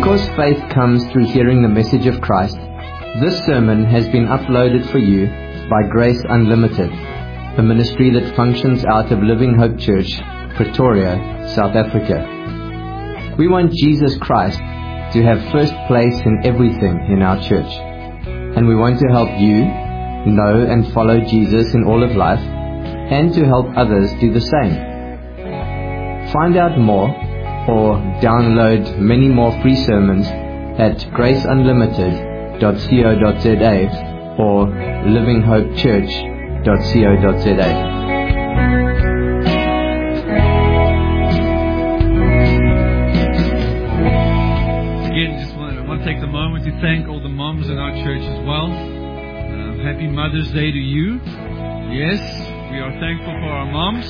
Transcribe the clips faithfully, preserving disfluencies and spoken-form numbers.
Because faith comes through hearing the message of Christ, this sermon has been uploaded for you by Grace Unlimited, a ministry that functions out of Living Hope Church, Pretoria, South Africa. We want Jesus Christ to have first place in everything in our church, and we want to help you know and follow Jesus in all of life, and to help others do the same. Find out more or download many more free sermons at grace unlimited dot co dot za or living hope church dot co dot za. Again, just want to, I want to take the moment to thank all the moms in our church as well. Uh, happy Mother's Day to you. Yes, we are thankful for our moms.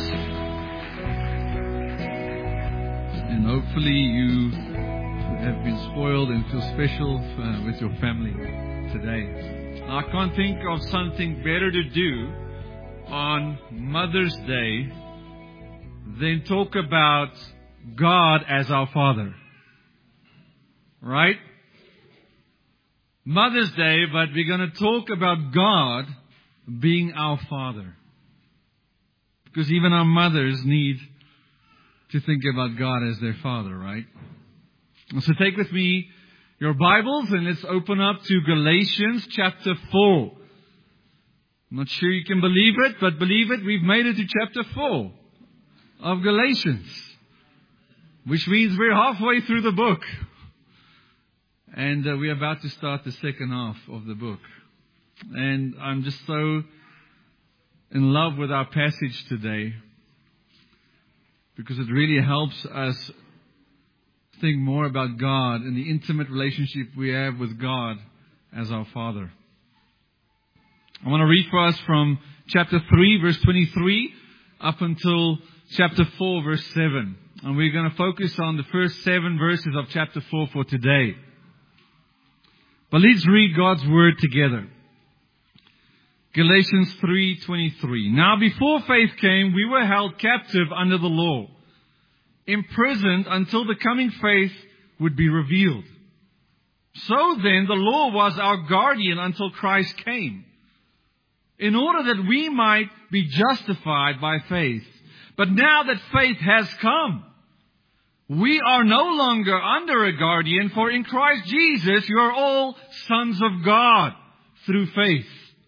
And hopefully you have been spoiled and feel special uh, with your family today. I can't think of something better to do on Mother's Day than talk about God as our Father. Right? Mother's Day, but we're going to talk about God being our Father. Because even our mothers need to think about God as their Father, right? So take with me your Bibles and let's open up to Galatians chapter four. I'm not sure you can believe it, but believe it, we've made it to chapter four of Galatians, which means we're halfway through the book. And uh, we're about to start the second half of the book. And I'm just so in love with our passage today, because it really helps us think more about God and the intimate relationship we have with God as our Father. I want to read for us from chapter three, verse twenty-three, up until chapter four, verse seven. And we're going to focus on the first seven verses of chapter four for today. But let's read God's Word together. Galatians three twenty-three. Now before faith came, we were held captive under the law, imprisoned until the coming faith would be revealed. So then the law was our guardian until Christ came, in order that we might be justified by faith. But now that faith has come, we are no longer under a guardian, for in Christ Jesus you are all sons of God through faith.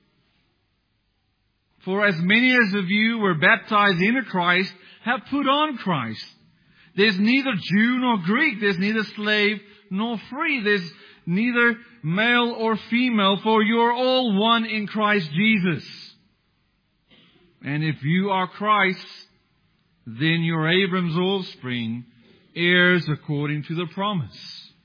For as many as of you were baptized into Christ have put on Christ. There's neither Jew nor Greek. There's neither slave nor free. There's neither male or female, for you are all one in Christ Jesus. And if you are Christ, then you're Abraham's offspring, heirs according to the promise.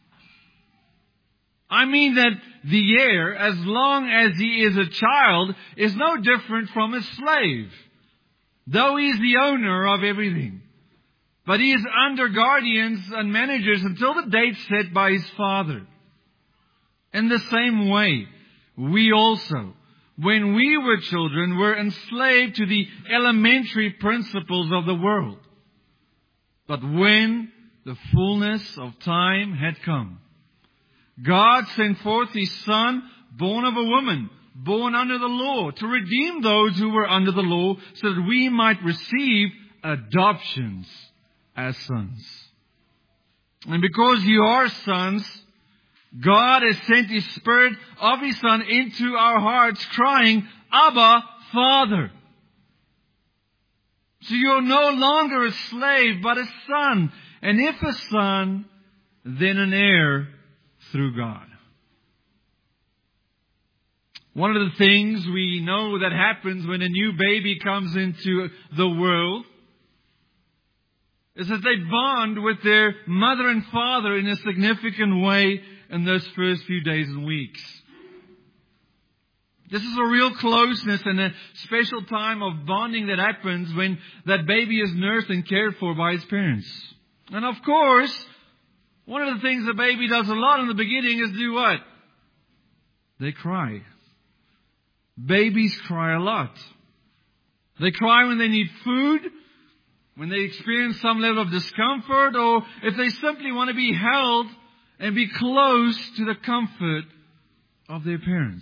I mean that the heir, as long as he is a child, is no different from a slave, though he is the owner of everything. But he is under guardians and managers until the date set by his father. In the same way, we also, when we were children, were enslaved to the elementary principles of the world. But when the fullness of time had come, God sent forth His Son, born of a woman, born under the law, to redeem those who were under the law, so that we might receive adoptions as sons. And because you are sons, God has sent His Spirit of His Son into our hearts, crying, Abba, Father. So you're no longer a slave, but a son. And if a son, then an heir through God. One of the things we know that happens when a new baby comes into the world is that they bond with their mother and father in a significant way in those first few days and weeks. This is a real closeness and a special time of bonding that happens when that baby is nursed and cared for by his parents. And of course, one of the things the baby does a lot in the beginning is do what? They cry. Babies cry a lot. They cry when they need food, when they experience some level of discomfort, or if they simply want to be held and be close to the comfort of their parents.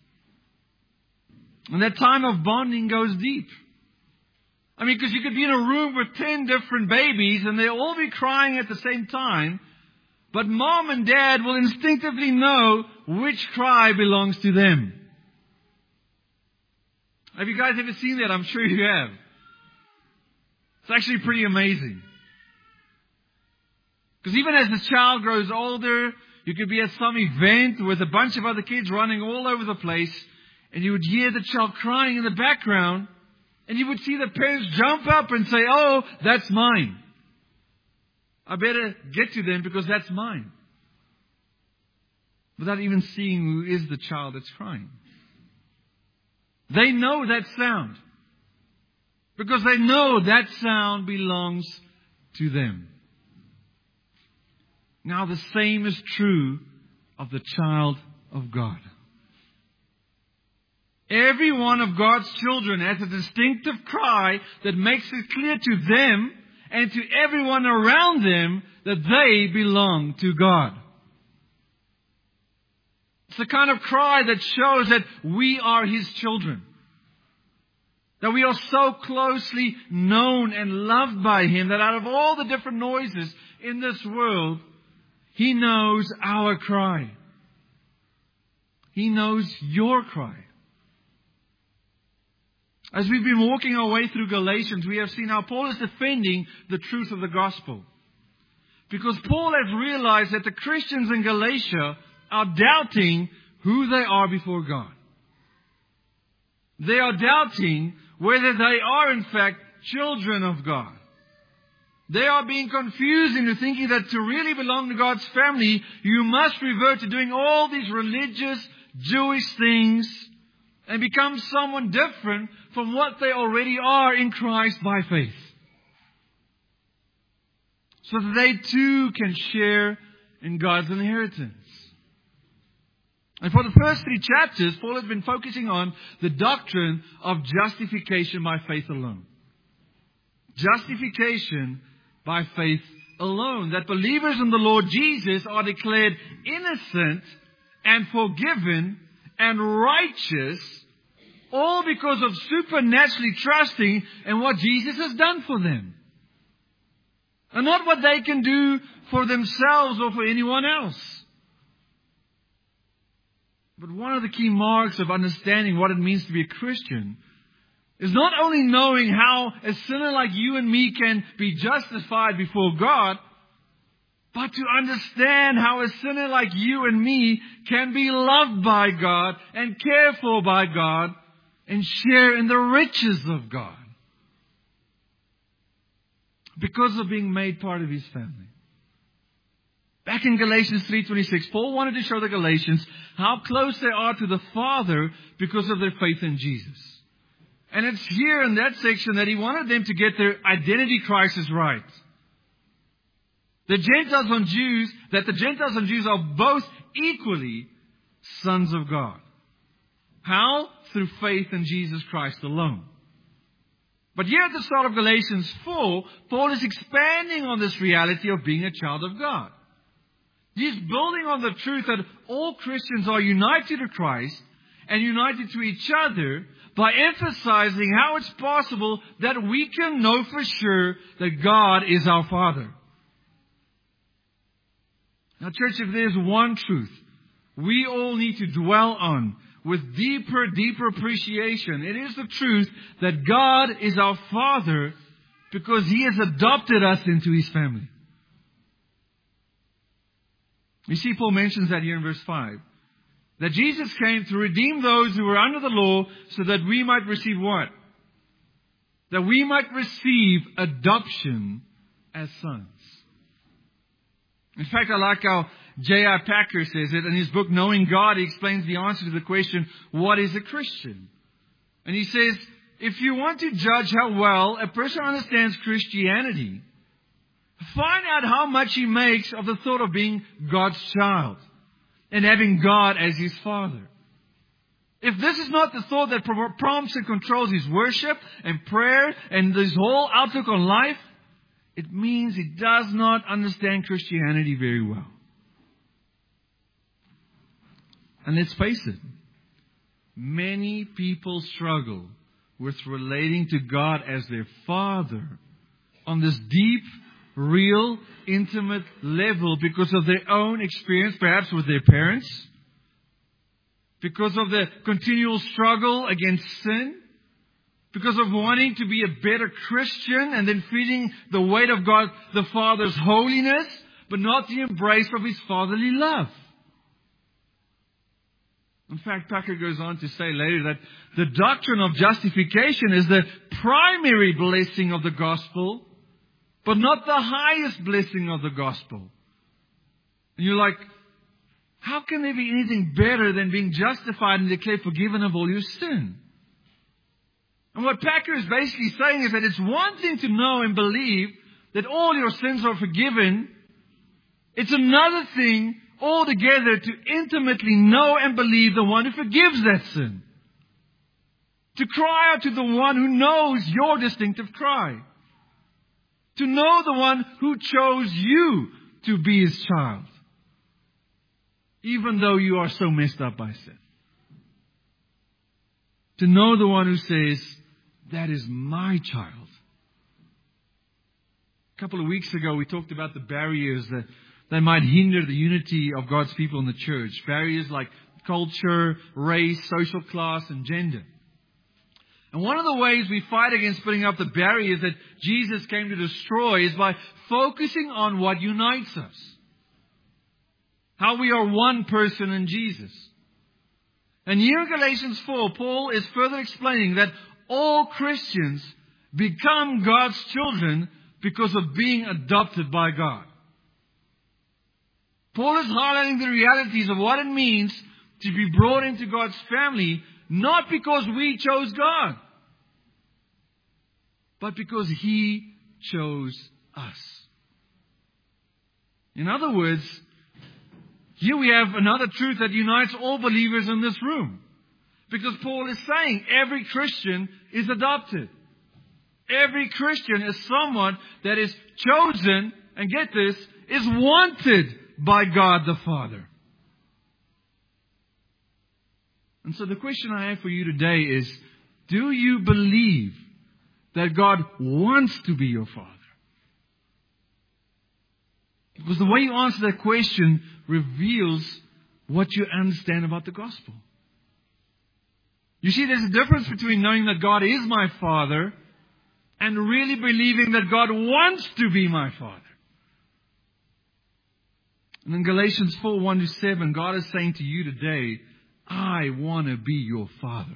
And that time of bonding goes deep. I mean, because you could be in a room with ten different babies and they'll all be crying at the same time, but mom and dad will instinctively know which cry belongs to them. Have you guys ever seen that? I'm sure you have. It's actually pretty amazing. Because even as the child grows older, you could be at some event with a bunch of other kids running all over the place, and you would hear the child crying in the background, and you would see the parents jump up and say, "Oh, that's mine. I better get to them because that's mine." Without even seeing who is the child that's crying. They know that sound. Because they know that sound belongs to them. Now the same is true of the child of God. Every one of God's children has a distinctive cry that makes it clear to them and to everyone around them that they belong to God. It's the kind of cry that shows that we are His children. That we are so closely known and loved by Him that out of all the different noises in this world, He knows our cry. He knows your cry. As we've been walking our way through Galatians, we have seen how Paul is defending the truth of the gospel. Because Paul has realized that the Christians in Galatia are doubting who they are before God. They are doubting whether they are in fact children of God. They are being confused into thinking that to really belong to God's family, you must revert to doing all these religious, Jewish things and become someone different from what they already are in Christ by faith. So that they too can share in God's inheritance. And for the first three chapters, Paul has been focusing on the doctrine of justification by faith alone. Justification by faith alone. That believers in the Lord Jesus are declared innocent and forgiven and righteous, all because of supernaturally trusting in what Jesus has done for them. And not what they can do for themselves or for anyone else. But one of the key marks of understanding what it means to be a Christian is not only knowing how a sinner like you and me can be justified before God, but to understand how a sinner like you and me can be loved by God and cared for by God and share in the riches of God because of being made part of His family. Back in Galatians three twenty-six, Paul wanted to show the Galatians how close they are to the Father because of their faith in Jesus. And it's here in that section that he wanted them to get their identity crisis right. The Gentiles and Jews, that the Gentiles and Jews are both equally sons of God. How? Through faith in Jesus Christ alone. But here at the start of Galatians four, Paul is expanding on this reality of being a child of God. He's building on the truth that all Christians are united to Christ and united to each other by emphasizing how it's possible that we can know for sure that God is our Father. Now, church, if there's one truth we all need to dwell on with deeper, deeper appreciation, it is the truth that God is our Father because He has adopted us into His family. You see, Paul mentions that here in verse five. That Jesus came to redeem those who were under the law so that we might receive what? That we might receive adoption as sons. In fact, I like how J I Packer says it in his book, Knowing God. He explains the answer to the question, what is a Christian? And he says, if you want to judge how well a person understands Christianity, find out how much he makes of the thought of being God's child and having God as his Father. If this is not the thought that prompts and controls his worship and prayer and his whole outlook on life, it means he does not understand Christianity very well. And let's face it, many people struggle with relating to God as their Father on this deep, real, intimate level because of their own experience, perhaps with their parents, because of the continual struggle against sin, because of wanting to be a better Christian and then feeling the weight of God the Father's holiness, but not the embrace of His fatherly love. In fact, Packer goes on to say later that the doctrine of justification is the primary blessing of the gospel, but not the highest blessing of the gospel. And you're like, how can there be anything better than being justified and declared forgiven of all your sin? And what Packer is basically saying is that it's one thing to know and believe that all your sins are forgiven. It's another thing altogether to intimately know and believe the one who forgives that sin. To cry out to the one who knows your distinctive cry. To know the one who chose you to be His child. Even though you are so messed up by sin. To know the one who says, that is my child. A couple of weeks ago we talked about the barriers that They might hinder the unity of God's people in the church. Barriers like culture, race, social class, and gender. And one of the ways we fight against putting up the barriers that Jesus came to destroy is by focusing on what unites us. How we are one person in Jesus. And here in Galatians four, Paul is further explaining that all Christians become God's children because of being adopted by God. Paul is highlighting the realities of what it means to be brought into God's family, not because we chose God, but because He chose us. In other words, here we have another truth that unites all believers in this room. Because Paul is saying every Christian is adopted. Every Christian is someone that is chosen, and get this, is wanted by God the Father. And so the question I have for you today is, do you believe that God wants to be your Father? Because the way you answer that question reveals what you understand about the gospel. You see, there's a difference between knowing that God is my Father and really believing that God wants to be my Father. And in Galatians four, one to seven, God is saying to you today, I want to be your Father.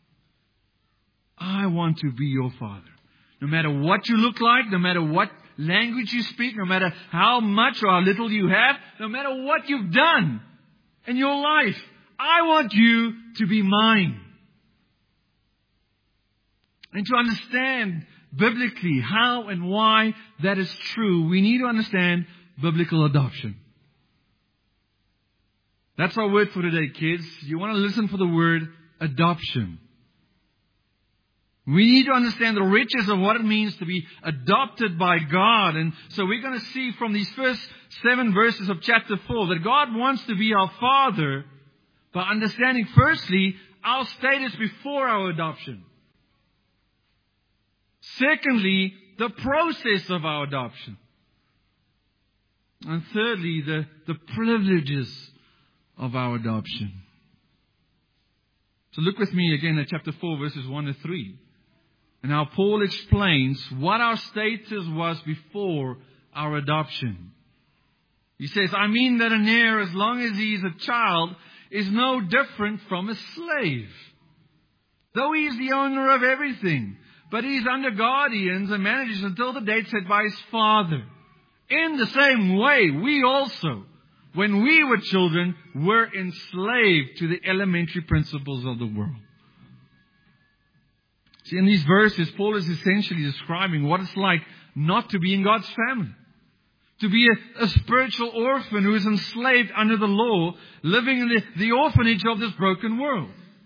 I want to be your Father. No matter what you look like, no matter what language you speak, no matter how much or how little you have, no matter what you've done in your life, I want you to be mine. And to understand biblically how and why that is true, we need to understand biblical adoption. That's our word for today, kids. You want to listen for the word adoption. We need to understand the riches of what it means to be adopted by God. And so we're going to see from these first seven verses of chapter four that God wants to be our Father by understanding firstly our status before our adoption. Secondly, the process of our adoption. And thirdly, the, the privileges of our adoption. So look with me again at chapter four, verses one to three. And now Paul explains what our status was before our adoption. He says, I mean that an heir, as long as he is a child, is no different from a slave. Though he is the owner of everything, but he is under guardians and managers until the date set by his father. In the same way, we also, when we were children, were enslaved to the elementary principles of the world. See, in these verses, Paul is essentially describing what it's like not to be in God's family. To be a, a spiritual orphan who is enslaved under the law, living in the, the orphanage of this broken world.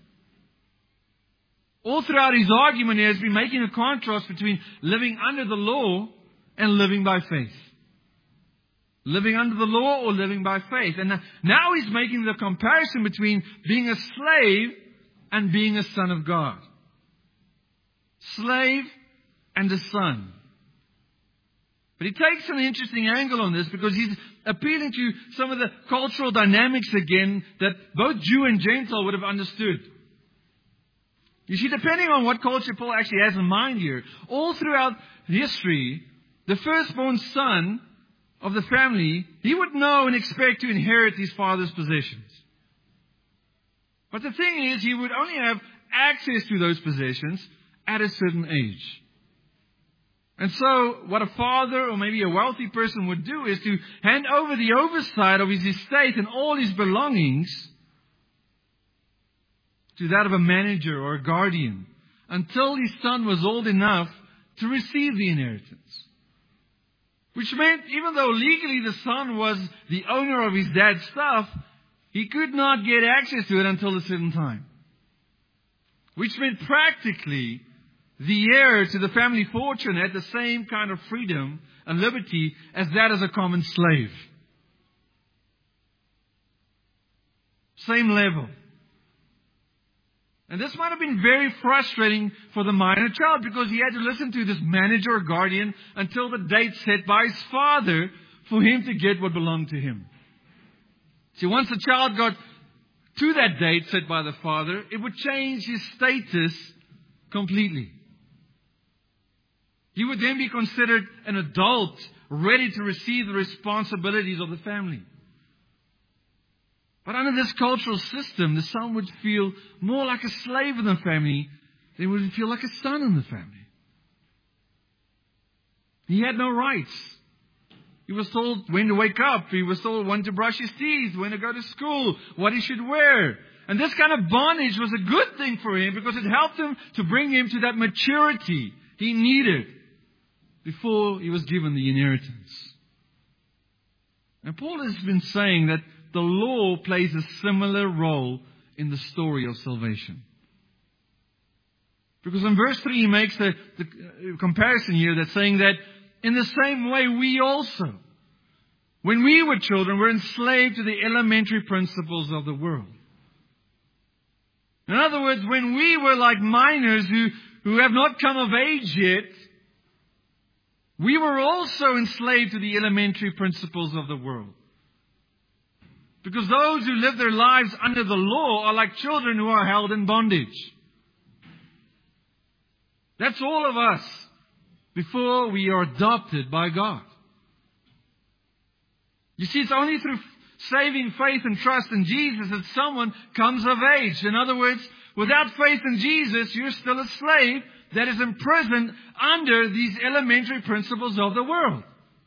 All throughout his argument, he has been making a contrast between living under the law and living by faith. Living under the law or living by faith. And now he's making the comparison between being a slave and being a son of God. Slave and a son. But he takes an interesting angle on this because he's appealing to some of the cultural dynamics again that both Jew and Gentile would have understood. You see, depending on what culture Paul actually has in mind here, all throughout history, the firstborn son of the family, he would know and expect to inherit his father's possessions. But the thing is, he would only have access to those possessions at a certain age. And so, what a father or maybe a wealthy person would do is to hand over the oversight of his estate and all his belongings to that of a manager or a guardian until his son was old enough to receive the inheritance. Which meant, even though legally the son was the owner of his dad's stuff, he could not get access to it until a certain time. Which meant practically, the heir to the family fortune had the same kind of freedom and liberty as that as a common slave. Same level. And this might have been very frustrating for the minor child because he had to listen to this manager or guardian until the date set by his father for him to get what belonged to him. See, once the child got to that date set by the father, it would change his status completely. He would then be considered an adult ready to receive the responsibilities of the family. But under this cultural system, the son would feel more like a slave in the family than would feel like a son in the family. He had no rights. He was told when to wake up. He was told when to brush his teeth, when to go to school, what he should wear. And this kind of bondage was a good thing for him because it helped him to bring him to that maturity he needed before he was given the inheritance. And Paul has been saying that the law plays a similar role in the story of salvation. Because in verse three he makes the, the comparison here that's saying that in the same way we also, when we were children, were enslaved to the elementary principles of the world. In other words, when we were like minors who, who have not come of age yet, we were also enslaved to the elementary principles of the world. Because those who live their lives under the law are like children who are held in bondage. That's all of us before we are adopted by God. You see, it's only through saving faith and trust in Jesus that someone comes of age. In other words, without faith in Jesus, you're still a slave that is imprisoned under these elementary principles of the world.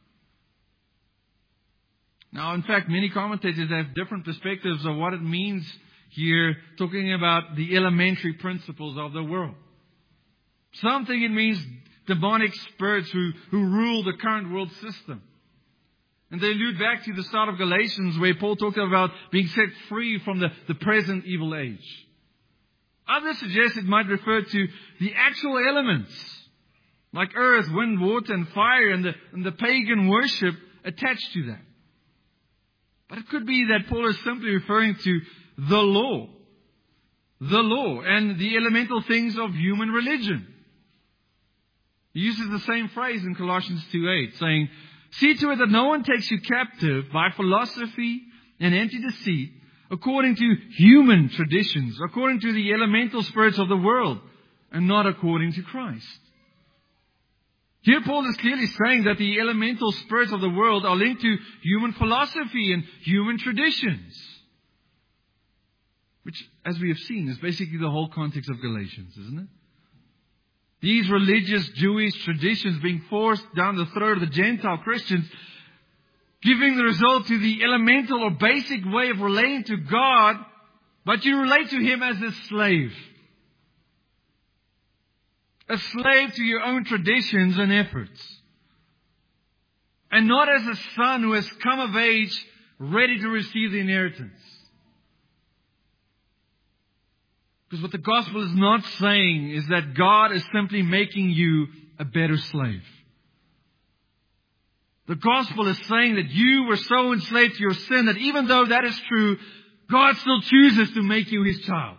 Now, in fact, many commentators have different perspectives of what it means here, talking about the elementary principles of the world. Some think it means demonic spirits who, who rule the current world system. And they allude back to the start of Galatians where Paul talked about being set free from the, the present evil age. Others suggest it might refer to the actual elements, like earth, wind, water, and fire, and the, and the pagan worship attached to that. But it could be that Paul is simply referring to the law. The law and the elemental things of human religion. He uses the same phrase in Colossians two eight, saying, "See to it that no one takes you captive by philosophy and empty deceit, according to human traditions, according to the elemental spirits of the world, and not according to Christ." Here Paul is clearly saying that the elemental spirits of the world are linked to human philosophy and human traditions. Which, as we have seen, is basically the whole context of Galatians, isn't it? These religious Jewish traditions being forced down the throat of the Gentile Christians, giving the result to the elemental or basic way of relating to God, but you relate to Him as a slave. A slave to your own traditions and efforts. And not as a son who has come of age, ready to receive the inheritance. Because what the gospel is not saying is that God is simply making you a better slave. The gospel is saying that you were so enslaved to your sin that even though that is true, God still chooses to make you His child.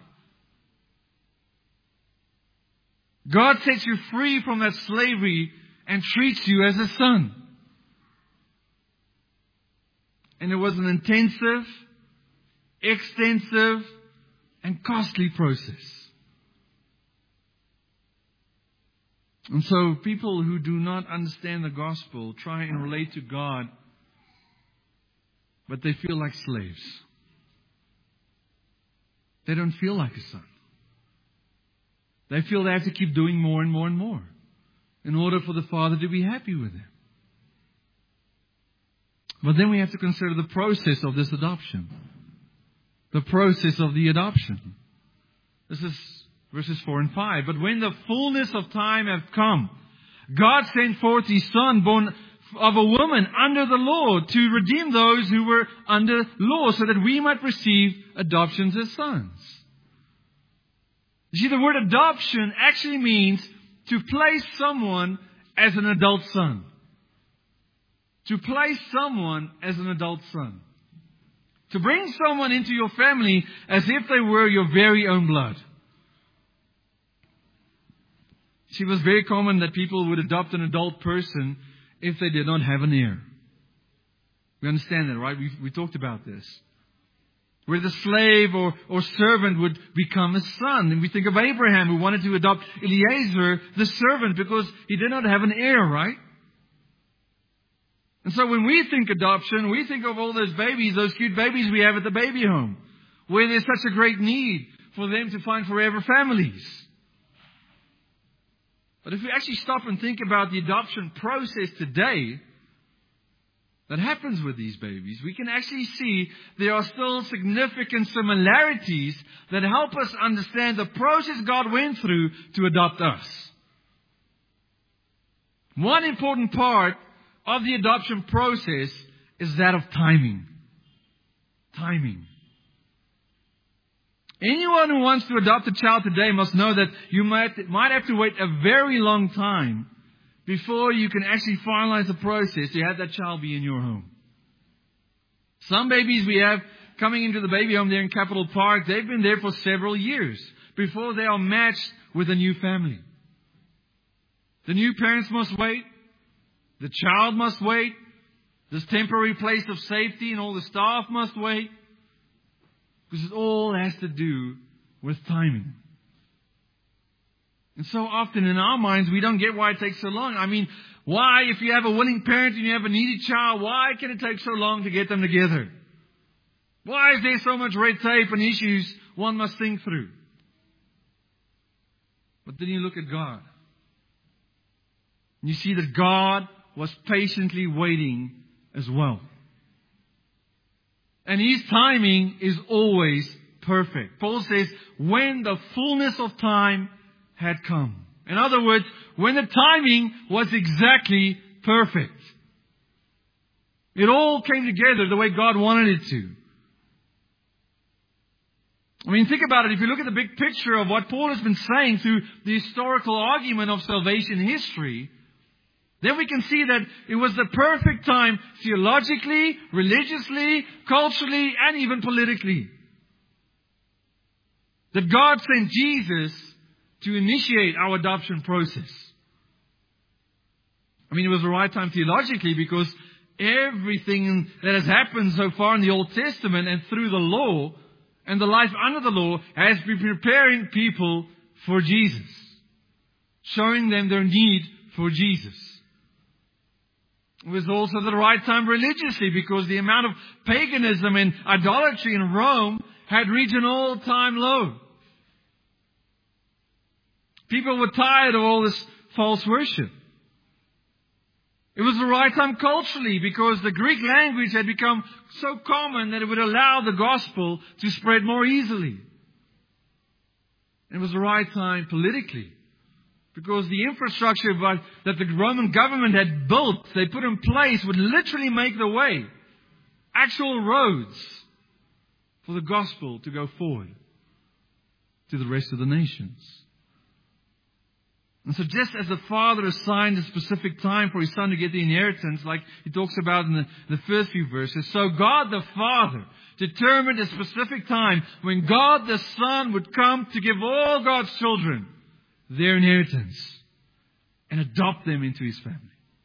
God sets you free from that slavery and treats you as a son. And it was an intensive, extensive, and costly process. And so people who do not understand the gospel try and relate to God, but they feel like slaves. They don't feel like a son. They feel they have to keep doing more and more and more in order for the Father to be happy with them. But then we have to consider the process of this adoption. The process of the adoption. This is verses four and five. But when the fullness of time had come, God sent forth His Son, born of a woman under the law, to redeem those who were under law, so that we might receive adoptions as sons. You see, the word adoption actually means to place someone as an adult son. To place someone as an adult son. To bring someone into your family as if they were your very own blood. See, it was very common that people would adopt an adult person if they did not have an heir. We understand that, right? We we talked about this. Where the slave or, or servant would become a son. And we think of Abraham, who wanted to adopt Eliezer, the servant, because he did not have an heir, right? And so when we think adoption, we think of all those babies, those cute babies we have at the baby home, where there's such a great need for them to find forever families. But if we actually stop and think about the adoption process today that happens with these babies, we can actually see there are still significant similarities that help us understand the process God went through to adopt us. One important part of the adoption process is that of timing. Timing. Anyone who wants to adopt a child today must know that you might, might have to wait a very long time before you can actually finalize the process to have that child be in your home. Some babies we have coming into the baby home there in Capitol Park, they've been there for several years before they are matched with a new family. The new parents must wait. The child must wait. This temporary place of safety and all the staff must wait. Because it all has to do with timing. And so often in our minds, we don't get why it takes so long. I mean, why, if you have a willing parent and you have a needy child, why can it take so long to get them together? Why is there so much red tape and issues one must think through? But then you look at God. And you see that God was patiently waiting as well. And His timing is always perfect. Paul says, when the fullness of time had come. In other words, when the timing was exactly perfect. It all came together the way God wanted it to. I mean, think about it. If you look at the big picture of what Paul has been saying through the historical argument of salvation history, then we can see that it was the perfect time theologically, religiously, culturally, and even politically. That God sent Jesus to initiate our adoption process. I mean, it was the right time theologically because everything that has happened so far in the Old Testament and through the law and the life under the law has been preparing people for Jesus. Showing them their need for Jesus. It was also the right time religiously because the amount of paganism and idolatry in Rome had reached an all-time low. People were tired of all this false worship. It was the right time culturally because the Greek language had become so common that it would allow the gospel to spread more easily. It was the right time politically. Because the infrastructure that the Roman government had built, they put in place, would literally make the way. Actual roads for the gospel to go forward to the rest of the nations. And so just as the father assigned a specific time for his son to get the inheritance, like he talks about in the, the first few verses, so God the Father determined a specific time when God the Son would come to give all God's children their inheritance and adopt them into His family.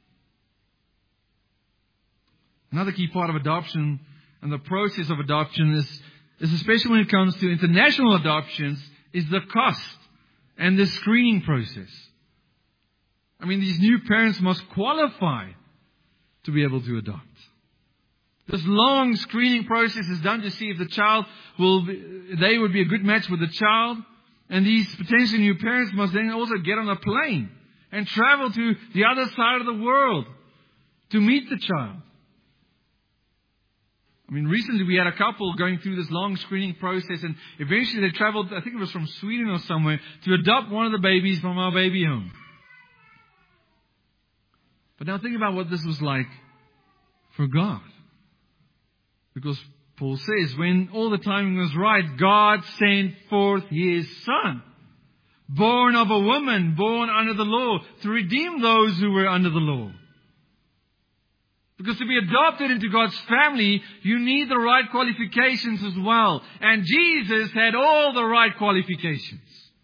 Another key part of adoption and the process of adoption is, is especially when it comes to international adoptions, is the cost and the screening process. I mean, these new parents must qualify to be able to adopt. This long screening process is done to see if the child will be, they would be a good match with the child. And these potentially new parents must then also get on a plane and travel to the other side of the world to meet the child. I mean, recently we had a couple going through this long screening process, and eventually they traveled, I think it was from Sweden or somewhere, to adopt one of the babies from our baby home. But now think about what this was like for God. Because Paul says, when all the timing was right, God sent forth His Son, born of a woman, born under the law, to redeem those who were under the law. Because to be adopted into God's family, you need the right qualifications as well. And Jesus had all the right qualifications.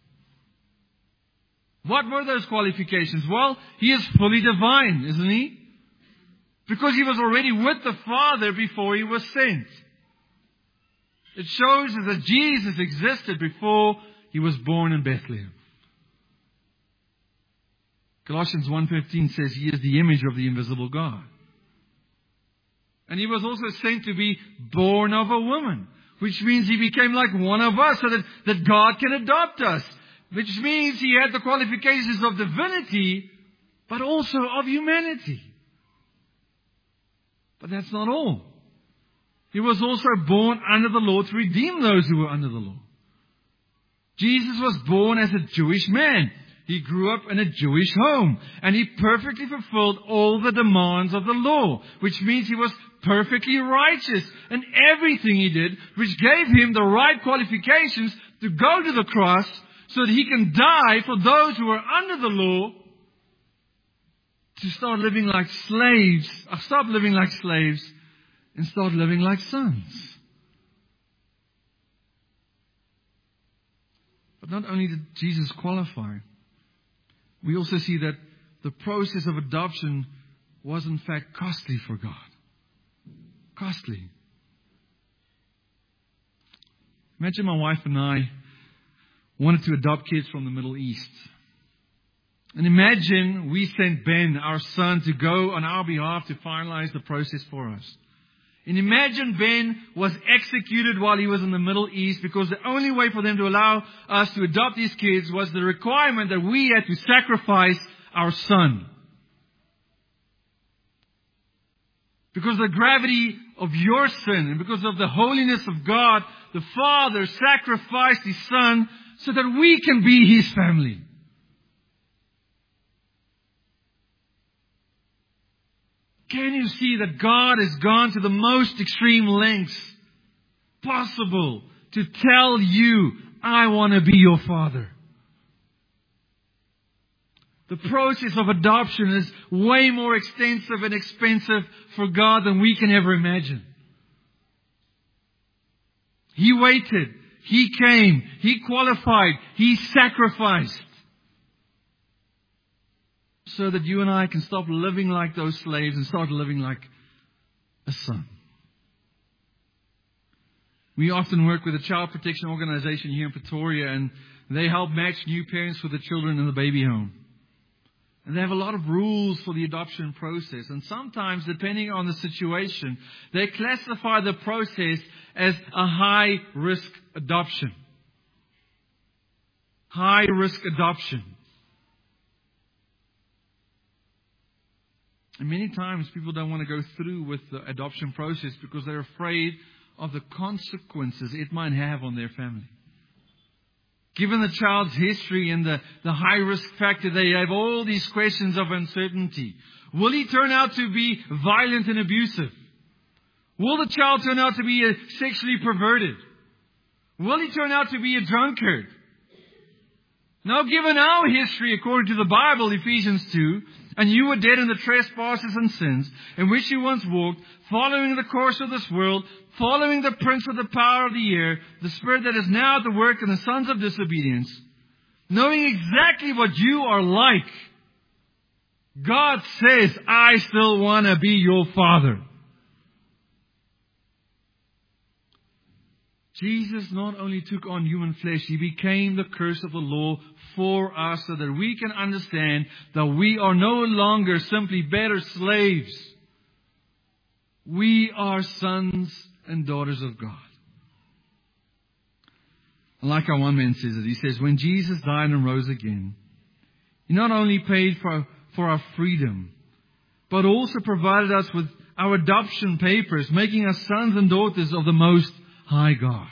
What were those qualifications? Well, He is fully divine, isn't He? Because He was already with the Father before He was sent. It shows us that Jesus existed before He was born in Bethlehem. Colossians one fifteen says He is the image of the invisible God. And He was also sent to be born of a woman, which means He became like one of us so that, that God can adopt us. Which means He had the qualifications of divinity, but also of humanity. But that's not all. He was also born under the law to redeem those who were under the law. Jesus was born as a Jewish man. He grew up in a Jewish home. And He perfectly fulfilled all the demands of the law. Which means He was perfectly righteous in everything He did. Which gave Him the right qualifications to go to the cross so that He can die for those who are under the law. To start living like slaves. Or stop living like slaves. And start living like sons. But not only did Jesus qualify, we also see that the process of adoption was in fact costly for God. Costly. Imagine my wife and I wanted to adopt kids from the Middle East. And imagine we sent Ben, our son, to go on our behalf to finalize the process for us. And imagine Ben was executed while he was in the Middle East because the only way for them to allow us to adopt these kids was the requirement that we had to sacrifice our son. Because of the gravity of your sin and because of the holiness of God, the Father sacrificed His Son so that we can be His family. Can you see that God has gone to the most extreme lengths possible to tell you, I want to be your father? The process of adoption is way more extensive and expensive for God than we can ever imagine. He waited. He came. He qualified. He sacrificed. So that you and I can stop living like those slaves and start living like a son. We often work with a child protection organization here in Pretoria, and they help match new parents with the children in the baby home. And they have a lot of rules for the adoption process. And sometimes, depending on the situation, they classify the process as a high-risk adoption. High-risk adoption. And many times people don't want to go through with the adoption process because they're afraid of the consequences it might have on their family. Given the child's history and the, the high risk factor, they have all these questions of uncertainty. Will he turn out to be violent and abusive? Will the child turn out to be a sexually perverted? Will he turn out to be a drunkard? Now, given our history according to the Bible, Ephesians two, and you were dead in the trespasses and sins in which you once walked, following the course of this world, following the prince of the power of the air, the spirit that is now at the work in the sons of disobedience, knowing exactly what you are like, God says, I still want to be your Father. Jesus not only took on human flesh, He became the curse of the law for us so that we can understand that we are no longer simply better slaves. We are sons and daughters of God. I like how one man says it. He says, when Jesus died and rose again, He not only paid for, for our freedom, but also provided us with our adoption papers, making us sons and daughters of the Most High God.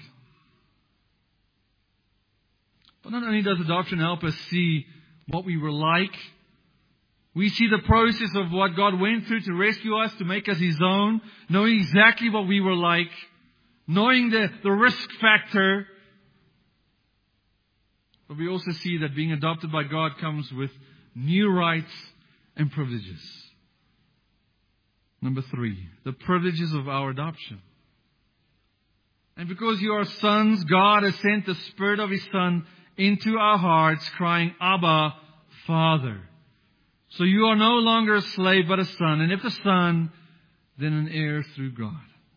But not only does adoption help us see what we were like, we see the process of what God went through to rescue us, to make us His own, knowing exactly what we were like, knowing the, the risk factor. But we also see that being adopted by God comes with new rights and privileges. Number three, the privileges of our adoption. And because you are sons, God has sent the Spirit of His Son into our hearts, crying, Abba, Father. So you are no longer a slave, but a son. And if a son, then an heir through God.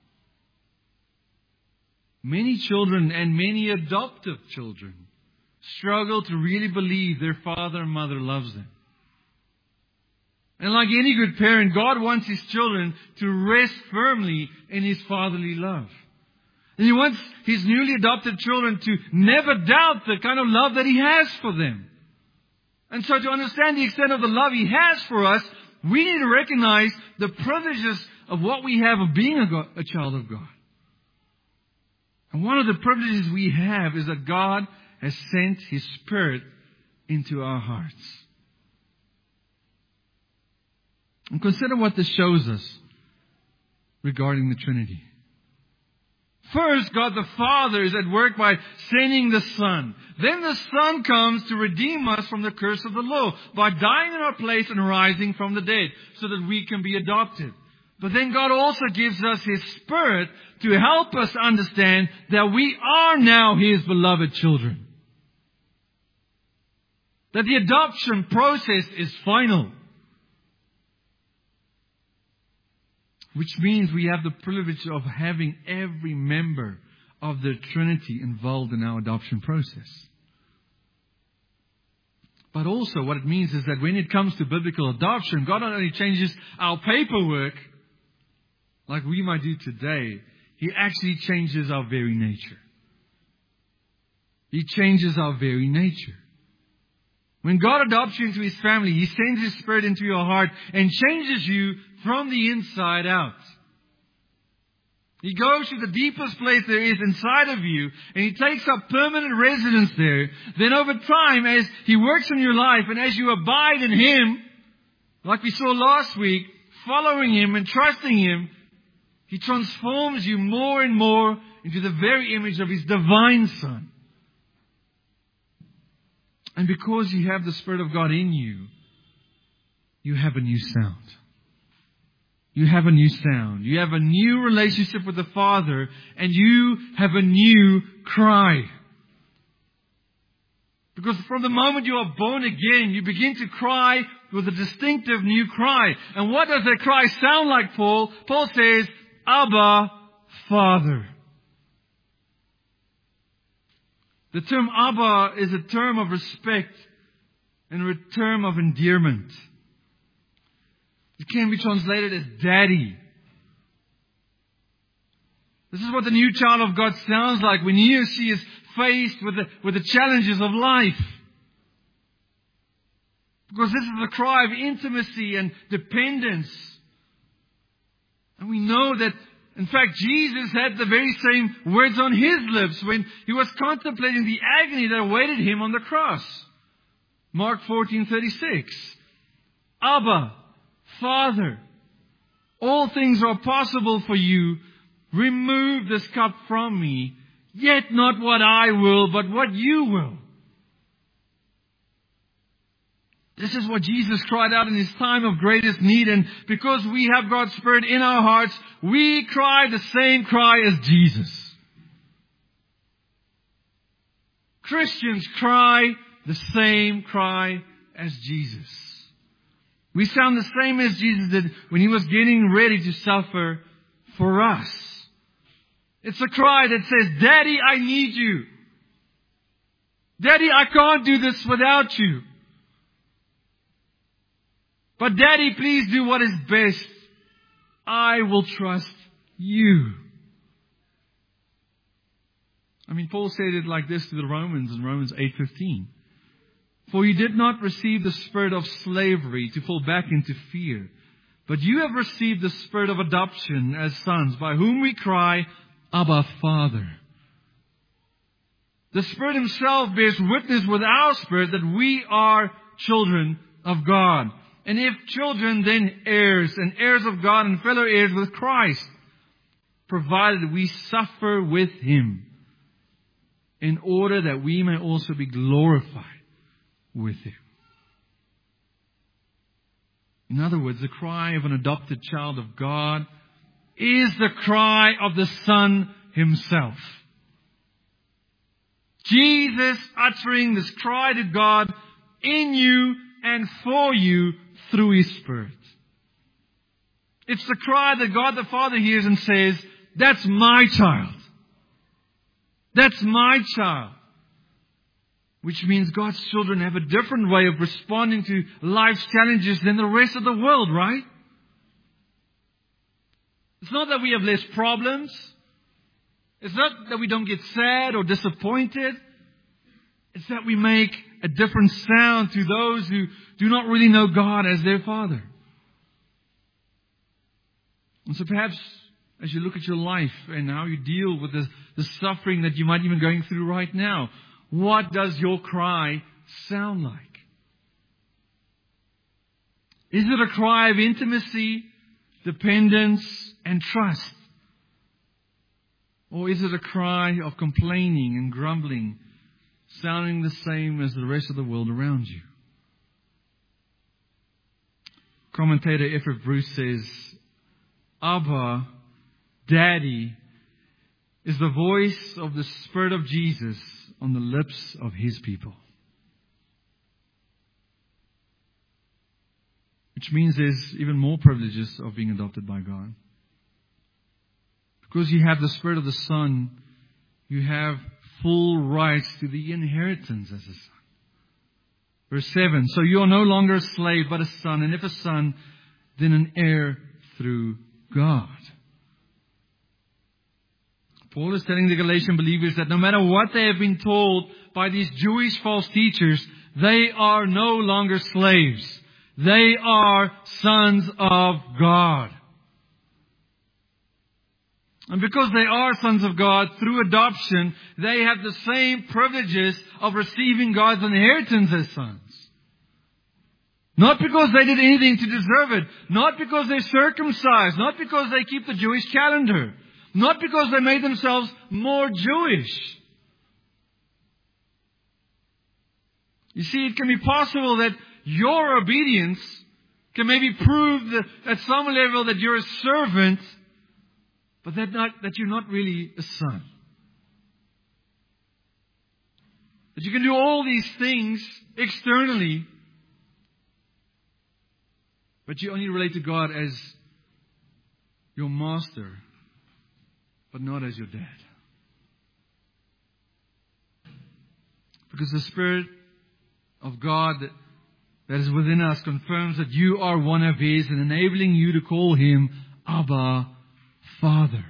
Many children and many adoptive children struggle to really believe their father and mother loves them. And like any good parent, God wants His children to rest firmly in His fatherly love. And He wants His newly adopted children to never doubt the kind of love that He has for them. And so to understand the extent of the love He has for us, we need to recognize the privileges of what we have of being a, God, a child of God. And one of the privileges we have is that God has sent His Spirit into our hearts. And consider what this shows us regarding the Trinity. First, God the Father is at work by sending the Son. Then the Son comes to redeem us from the curse of the law by dying in our place and rising from the dead so that we can be adopted. But then God also gives us His Spirit to help us understand that we are now His beloved children. That the adoption process is final. Which means we have the privilege of having every member of the Trinity involved in our adoption process. But also what it means is that when it comes to biblical adoption, God not only changes our paperwork like we might do today, He actually changes our very nature. He changes our very nature. When God adopts you into His family, He sends His Spirit into your heart and changes you from the inside out. He goes to the deepest place there is inside of you, and He takes up permanent residence there. Then over time, as He works in your life and as you abide in Him, like we saw last week, following Him and trusting Him, He transforms you more and more into the very image of His divine Son. And because you have the Spirit of God in you, you have a new sound. You have a new sound. You have a new relationship with the Father, and you have a new cry. Because from the moment you are born again, you begin to cry with a distinctive new cry. And what does that cry sound like, Paul? Paul says, Abba, Father. The term Abba is a term of respect and a term of endearment. It can be translated as Daddy. This is what the new child of God sounds like when he or she is faced with the, with the challenges of life. Because this is a cry of intimacy and dependence. And we know that, in fact, Jesus had the very same words on His lips when He was contemplating the agony that awaited Him on the cross. Mark fourteen thirty-six. Abba, Father, all things are possible for you. Remove this cup from me. Yet not what I will, but what you will. This is what Jesus cried out in His time of greatest need. And because we have God's Spirit in our hearts, we cry the same cry as Jesus. Christians cry the same cry as Jesus. We sound the same as Jesus did when He was getting ready to suffer for us. It's a cry that says, Daddy, I need you. Daddy, I can't do this without you. But Daddy, please do what is best. I will trust you. I mean, Paul said it like this to the Romans in Romans eight fifteen. For you did not receive the spirit of slavery to fall back into fear, but you have received the spirit of adoption as sons, by whom we cry, Abba, Father. The Spirit Himself bears witness with our spirit that we are children of God. And if children, then heirs, and heirs of God and fellow heirs with Christ, provided we suffer with Him, in order that we may also be glorified with Him. In other words, the cry of an adopted child of God is the cry of the Son Himself. Jesus uttering this cry to God in you and for you through His Spirit. It's the cry that God the Father hears and says, that's my child. That's my child. Which means God's children have a different way of responding to life's challenges than the rest of the world, right? It's not that we have less problems. It's not that we don't get sad or disappointed. It's that we make a different sound to those who do not really know God as their Father. And so perhaps as you look at your life and how you deal with the, the suffering that you might even be going through right now, what does your cry sound like? Is it a cry of intimacy, dependence, and trust? Or is it a cry of complaining and grumbling, sounding the same as the rest of the world around you? Commentator Everett Bruce says, Abba, Daddy, is the voice of the Spirit of Jesus on the lips of His people. Which means there's even more privileges of being adopted by God. Because you have the Spirit of the Son, you have full rights to the inheritance as a son. Verse seven, so you are no longer a slave, but a son. And if a son, then an heir through God. Paul is telling the Galatian believers that no matter what they have been told by these Jewish false teachers, they are no longer slaves. They are sons of God. And because they are sons of God through adoption, they have the same privileges of receiving God's inheritance as sons. Not because they did anything to deserve it. Not because they're circumcised. Not because they keep the Jewish calendar. Not because they made themselves more Jewish. You see, it can be possible that your obedience can maybe prove that at some level that you're a servant, but that not that you're not really a son. That you can do all these things externally, but you only relate to God as your master, but not as your dad. Because the Spirit of God that, that is within us confirms that you are one of His and enabling you to call Him Abba, Father.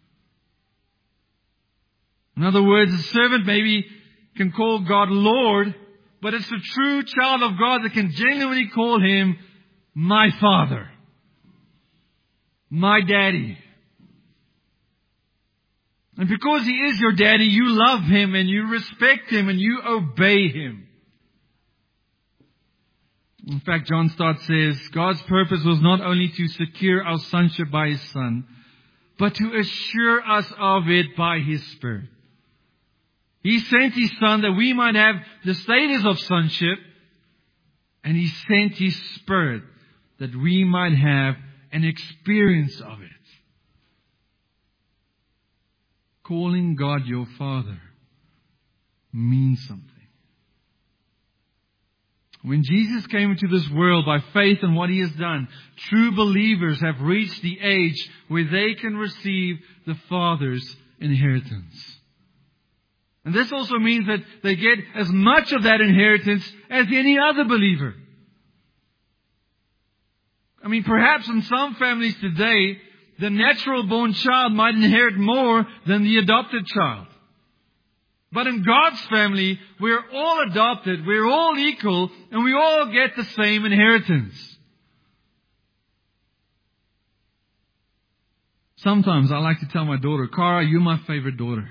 In other words, a servant maybe can call God Lord, but it's a true child of God that can genuinely call Him my Father, my Daddy. And because He is your Daddy, you love Him and you respect Him and you obey Him. In fact, John Stott says, God's purpose was not only to secure our sonship by His Son, but to assure us of it by His Spirit. He sent His Son that we might have the status of sonship, And He sent His Spirit that we might have an experience of it. Calling God your Father means something. When Jesus came into this world by faith in what He has done, true believers have reached the age where they can receive the Father's inheritance. And this also means that they get as much of that inheritance as any other believer. I mean, perhaps in some families today, the natural born child might inherit more than the adopted child. But in God's family, we're all adopted, we're all equal, and we all get the same inheritance. Sometimes I like to tell my daughter, Cara, you're my favorite daughter.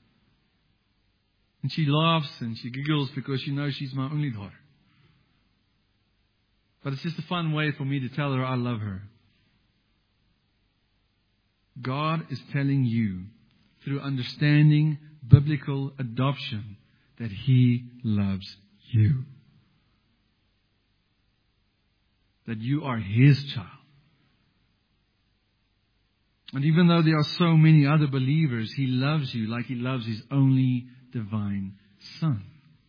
And she laughs and she giggles because she knows she's my only daughter. But it's just a fun way for me to tell her I love her. God is telling you, through understanding biblical adoption, that He loves you. That you are His child. And even though there are so many other believers, He loves you like He loves His only divine Son.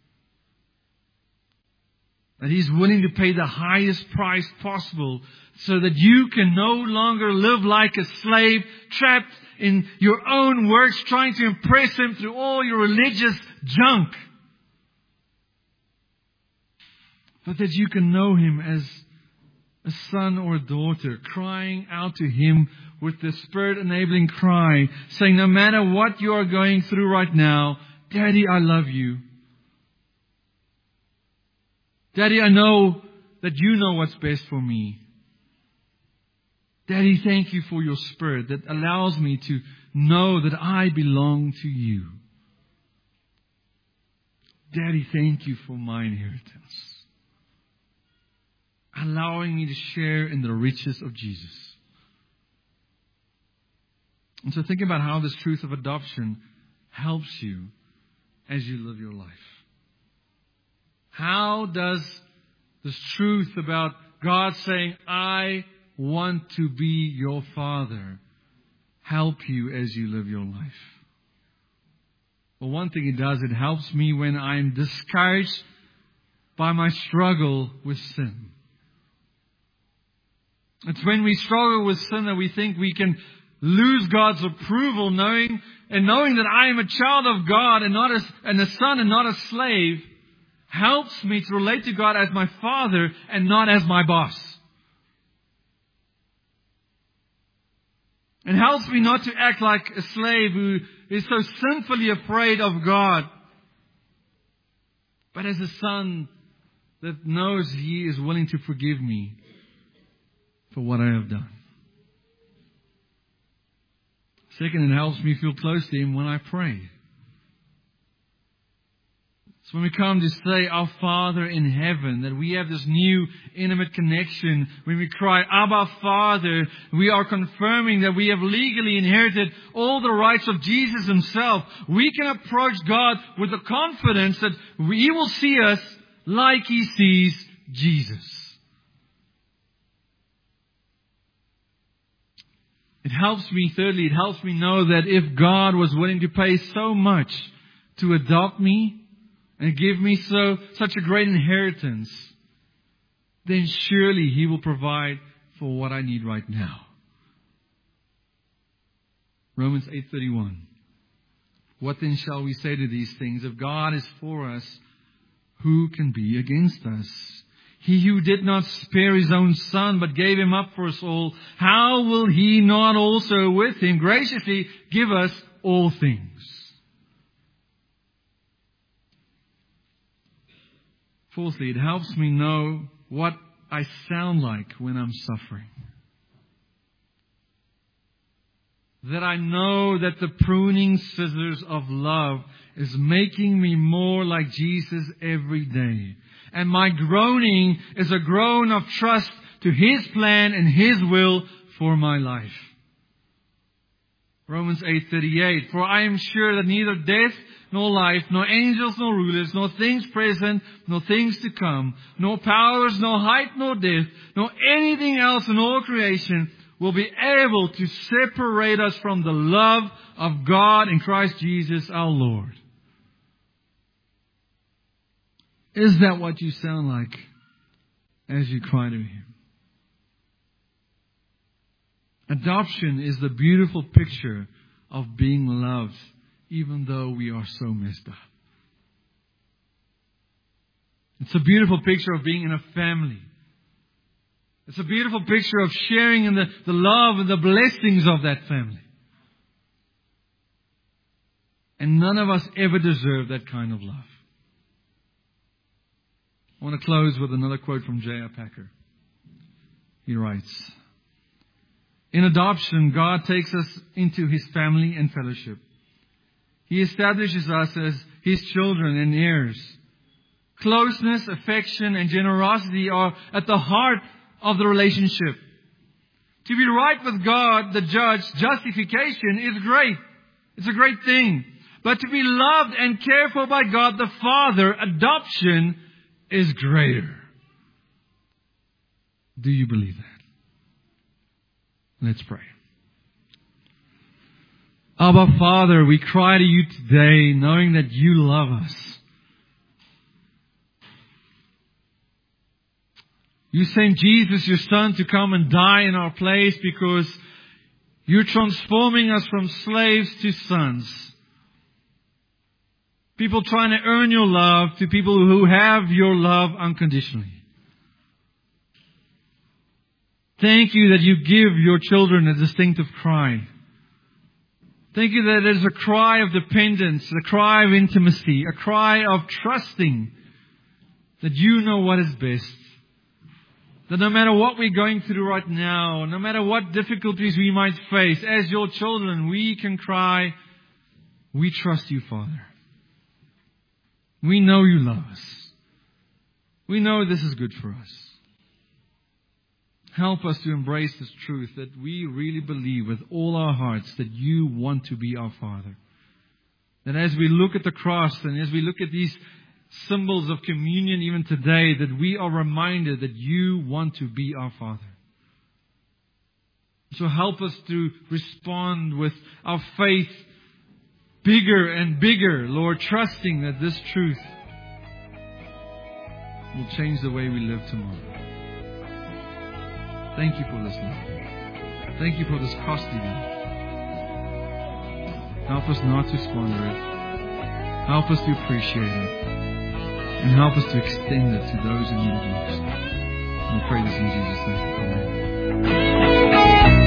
That He's willing to pay the highest price possible so that you can no longer live like a slave, trapped in your own works, trying to impress Him through all your religious junk. But that you can know Him as a son or a daughter, crying out to Him with the Spirit-enabling cry, saying, no matter what you are going through right now, Daddy, I love you. Daddy, I know that you know what's best for me. Daddy, thank you for your Spirit that allows me to know that I belong to you. Daddy, thank you for my inheritance. Allowing me to share in the riches of Jesus. And so think about how this truth of adoption helps you as you live your life. How does this truth about God saying, I want to be your Father, help you as you live your life? Well, one thing it does, it helps me when I'm discouraged by my struggle with sin. It's when we struggle with sin that we think we can lose God's approval, knowing and knowing that I am a child of God and not a, and a son and not a slave, helps me to relate to God as my Father and not as my boss. It helps me not to act like a slave who is so sinfully afraid of God, but as a son that knows He is willing to forgive me for what I have done. Second, it helps me feel close to Him when I pray. It's when we come to say, our Father in heaven, that we have this new intimate connection. When we cry, Abba, Father, we are confirming that we have legally inherited all the rights of Jesus Himself. We can approach God with the confidence that He will see us like He sees Jesus. It helps me, thirdly, it helps me know that if God was willing to pay so much to adopt me and give me so such a great inheritance, then surely He will provide for what I need right now. Romans eight thirty-one. What then shall we say to these things? If God is for us, who can be against us? He who did not spare His own Son, but gave Him up for us all, how will He not also with Him graciously give us all things? Fourthly, it helps me know what I sound like when I'm suffering. That I know that the pruning scissors of love is making me more like Jesus every day. And my groaning is a groan of trust to His plan and His will for my life. Romans eight thirty-eight. For I am sure that neither death, nor life, nor angels, nor rulers, nor things present, nor things to come, nor powers, nor height, nor depth, nor anything else in all creation will be able to separate us from the love of God in Christ Jesus our Lord. Is that what you sound like as you cry to Him? Adoption is the beautiful picture of being loved, even though we are so messed up. It's a beautiful picture of being in a family. It's a beautiful picture of sharing in the, the love and the blessings of that family. And none of us ever deserve that kind of love. I want to close with another quote from J R Packer. He writes, "In adoption, God takes us into His family and fellowship. He establishes us as His children and heirs. Closeness, affection, and generosity are at the heart of the relationship. To be right with God, the judge, justification is great. It's a great thing. But to be loved and cared for by God the Father, adoption is greater." Do you believe that? Let's pray. Abba, Father, we cry to You today, knowing that You love us. You sent Jesus, Your Son, to come and die in our place because You're transforming us from slaves to sons. People trying to earn Your love to people who have Your love unconditionally. Thank You that You give Your children a distinctive cry. Thank You that it is a cry of dependence, a cry of intimacy, a cry of trusting that You know what is best. That no matter what we're going through right now, no matter what difficulties we might face, as Your children, we can cry, "We trust You, Father. We know You love us. We know this is good for us." Help us to embrace this truth that we really believe with all our hearts that You want to be our Father. That as we look at the cross and as we look at these symbols of communion even today, that we are reminded that You want to be our Father. So help us to respond with our faith bigger and bigger, Lord, trusting that this truth will change the way we live tomorrow. Thank You for this love. Thank You for this costly love. Help us not to squander it. Help us to appreciate it. And help us to extend it to those who need it most. We pray this in Jesus' name. Amen.